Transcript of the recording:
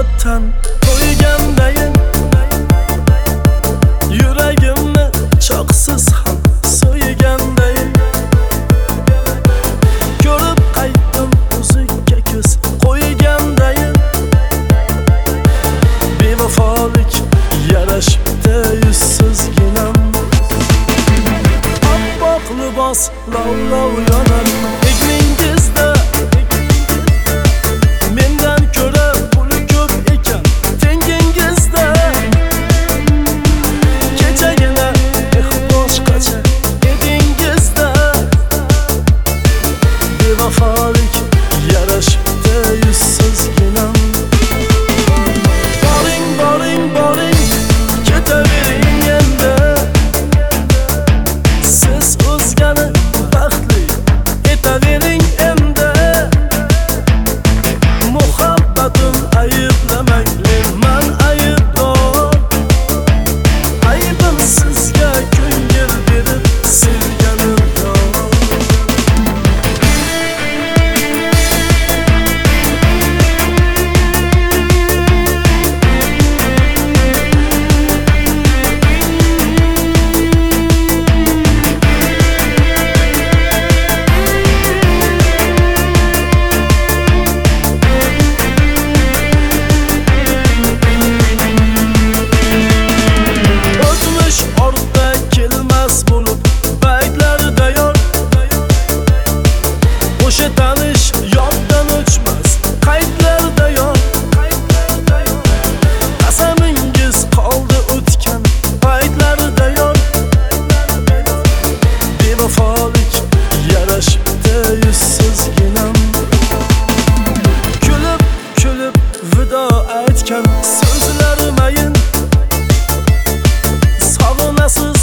muhabbatdan to'ygandayin yuragimni choqsiz ham so'ygandayin ko'rib qaytdim o'zingga ko'z qo'ygandayin bevafolik yarashibdi yuzsizginam oppoq libos lovlov yonar egningizda mendan ko'ra puli ko'p ekan tengingizda kechagina boshqacha edingizda bevafolik yarashibdi yuzsizginam boring boring boring ketavering endi siz o'zgani baxtli etavering endi muhabbatim ayblamang men aybdor aybim sizga ko'ngil berib sevganim yo'q o'tmish ortda kelmas bo'lib baytlarda yor o'sha tanish yoddan o'chmas qaydlarda yor qasamingiz qoldi o'tgan paytlarda yor bevafolik yarashibdi yuzsizginam kulib kulib vido aytgan so'zlarim ayin sog'inasiz